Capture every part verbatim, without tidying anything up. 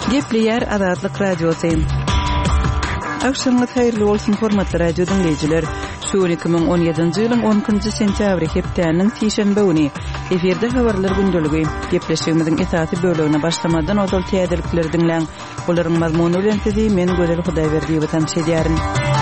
Gepleyer Azadlyk Radiosu. Akşamınız hayırlı olsun hormatly radio dinleyijiler. Şu iki bin on ýedinji ýylyň onunçy sentýabry hepdeniň sişenbe güni eferde habarlar gündöligi gepleşigimiziň esasy bölügine başlamadan ozal täzelikleri dinleň. Olaryň mazmuny bilen sizi men Gözel Hudaýberdi bilen tanışdyrarym.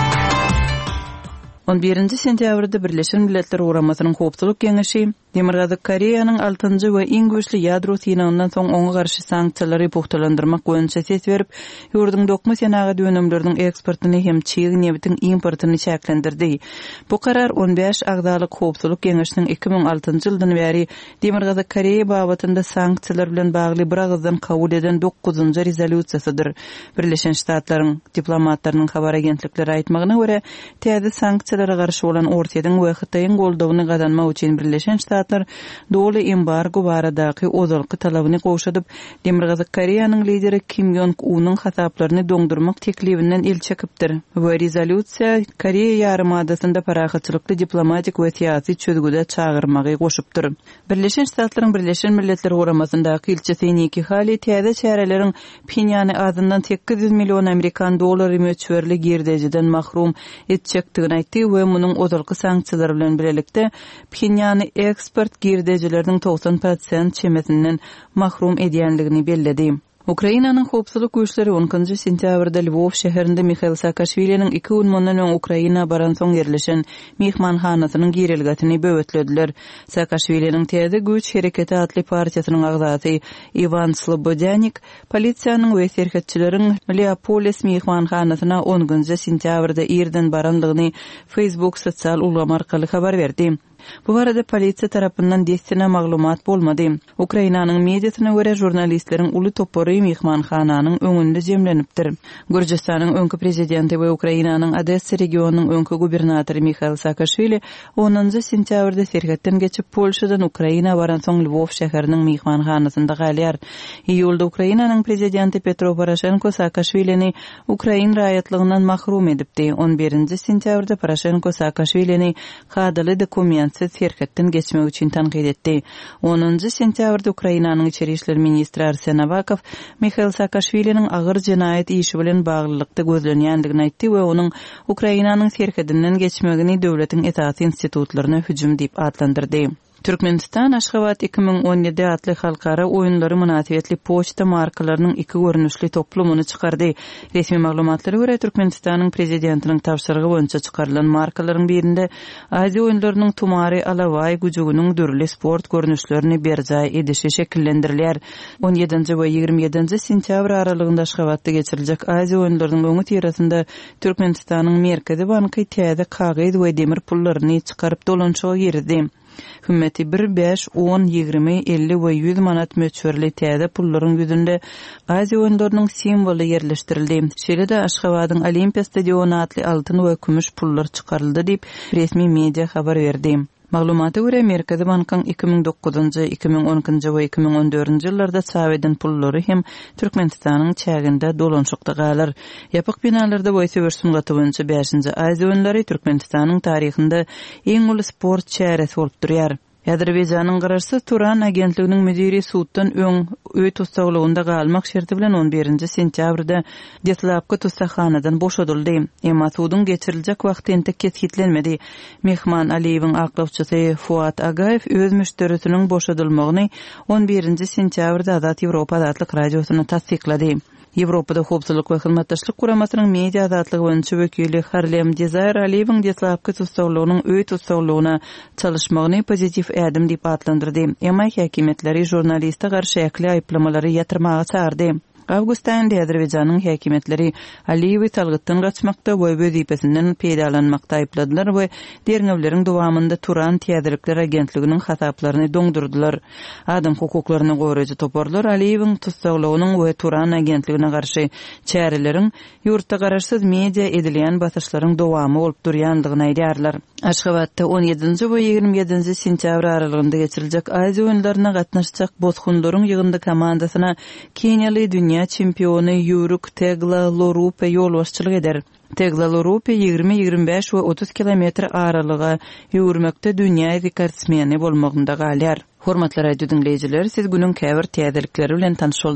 on birinji sentýabrda Birleşen Milletler Uguramasynyň Howpsuzlyk Geňeşi Demirgazyk Koreýanyň altynjy we iň güçli ýadro synagyndan soň oňa garşy sanksiýalary puhtalandyrmak boýunça ses berip, ýurdun dokma senaga dönemleriniň eksportyny hem çygy nebitiň importyny çäklendirdi. Bu karar on beş agdalyk Howpsuzlyk Geňeşiniň iki bin altynjy ýyldan bäri Demirgazyk Koreýa babatynda sanksiýalar bilen bagly bir agzdan kabul eden dokuzunjy rezolýusiýasydyr. Birleşen Ştatlaryň diplomatlarynyň habar agentlikleri aýtmagyna görä, täze sanksiýalara garşy bolan ortadan we Hytaýyň goldawyny gadanmak üçin Birleşen Ştatlar doly embargo baradaky ozalky talabyny goşadyp, Demirgazyk Koreýanyň lideri Kim Jong-unyň hasaplaryny doňdurmak teklibinden el çekipdir. Bu rezolýusiýa Koreýa ýarymadasyna parahatçylykly diplomatik we syýasy çözgüde çağırmagy goşupdyr. Birleşen Ştatlaryň Birleşen Milletler Uguramasyndaky ilçesi Nikki Haley täze çäreleriň Pyeongyany azyndan sekiz yüz milyon Amerikan dollary möçberli girdejiden mahrum etjekdigini aýtdy we munyň ozalky sanksiýalar bilen birlikde Pyeongyany eksport girdejileriniň doksan prosent çemesinden mahrum edýänligini belledi. Ukrainanyň howpsuzlyk güýçleri onunçy sentýabrda Lwów şäherinde Mikhail Saakashviliniň iki gün mundan öň Ukraina baran soň ýerleşen mehmanhanasynyň girilgetini böwetlediler. Saakashviliniň täze güýç hereketi atly partiýasynyň agzasy Ivan Slobodyanik polisiýanyň we serhetçileriň Leopolis mehmanhanasyna onunçy sentýabrda ýerden baranlygyny Facebook sosial ulgama arkaly habar berdi. Bu barada polisiýa tarapyndan destina maglumat bolmady. Ukrainanyň mediasyna görä jurnalistleriň uly topory mehmanhananyň öňünde jemlenipdir. Gürjistanyň öňkü prezidenti we Ukrainanyň Odessa regionunyň öňkü gubernatory Mikhail Saakashvili onunçy sentýabrda serhetden geçip Polşadan Ukraina baran soň Lwów şäheriniň mehmanhanasynda galýar. Iýulda Ukrainanyň prezidenti Petro Poroshenko Saakashvilini Ukrain raýatlygyndan mahrum edipdi. on birinji sentýabrda Poroshenko Saakashvilini hadaly dokument serhetden geçmek üçin tanqid etdi. onunçy sentýabrda Ukrainanyň içeri işler ministri Arsen Avakov Mikhail Saakashviliniň agyr jenaýat işi bilen baglylykda gözlenýändigini aýtdy we onuň Ukrainanyň serhedinden geçmegini döwletiň esasy institutlaryna hüjüm diýip adlandyrdy. Türkmenistan Aşgabat iki bin on ýedi atly halkara oýunlary münasibetli poçta markalarynyň iki görnüşli toplumuny çykardy. Resmi maglumatlary görä Türkmenistanyň prezidentiniň tapşyrygy boýunça çykarylan markalaryň birinde Aziýa oýunlarynyň tumary alaway güjüginiň dürli sport görnüşlerini berjaý edişi şekillendirilýär. on ýedinji we ýigirme ýedinji sentýabr aralygynda Aşgabatda geçiriljek Aziýa oýunlarynyň öňü tirasynda Türkmenistanyň Merkezi banky täze kagyd we demir pullaryny çykaryp dolançyga girdi. Hümmeti bir, beş, on, ýigirme, elli we ýüz manat möçberli täze pullaryň ýüzünde Aziýa oýunlarynyň simwolu ýerleşdirildi. Şeýle-de Aşgabatyň Olimpiya stadiony atly altyn we kümüş pullar çykaryldy diýip resmi media habar berdi. Maglumata görä Merkezi bankyň iki bin dokuzunjy, iki bin onunçy we iki bin on dördünjy ýyllarda çabeden pullary hem Türkmenistanyň çäginde dolanşykda galar. Ýapyk binalarda boýsy örsümgaty boýunça beşinji Aziýa oýunlary Türkmenistanyň taryhynda iň uly sport çäresi bolup durýar. Azerbaýjanyň garaşsy Turan agentliginiň müdiri suwtdan öň öý tutsagylygynda galmak şerti bilen on birinji sentýabrda Deslapky tutsahanadan boşadyldy. Emma suwdyň geçirilejek wagty entek kesgitlenmedi. Mehman Aliýewiň aklawçysy Fuat Agaýew öz müşterisiniň boşadylmagyny on birinji sentýabrda Azat Ýewropa adly radiosyna tasdiklady. Ýewropada howpsuzlyk we hyzmatdaşlyk guramasynyň media azatlygy boýunça wekili Harlem Desire Aliýewiň Deslapky tutsaglygynyň öý tutsaglygyna çalışmagyny pozitiv ädim diýip adlandyrdy. Emma häkimetleri jurnaliste garşy äkli aýplamalary ýatyrmagy çağırdy. Awgust aýynda Azerbaýjanyň häkimetleri Aliýewi talgytdan gaçmakda we wezipesinden peýdalanmakda aýpladylar we derňewleriň dowamında Turan Täzelikler agentliginiň hasaplaryny doňdurdylar. Adam hukuklaryny goraýjy toparlar Aliýewiň tutsaglygynyň we Turan agentligine garşy çäreleriň ýurtda garaşsyz media edilýän basyşlaryň dowamy bolup durýandygyny aýdýarlar. Aşgabatda on ýedinji we ýigirme ýedinji sentýabr aralygynda geçiriljek Aziýa oýunlaryna gatnaşjak bozgunlaryň ýygyndy komandasyna Kenýaly dünýä çempiony Yuruk Teglalurupe ýolbaşçylyk eder. Teglalurupe ýigirme ýigirme beş we otuz kilometr aralyga ýürmekde dünýä rekordsmeni bolmagynda galýar. Hormatly radio dinleyijiler, siz günüň käbir täzelikleri bilen tanış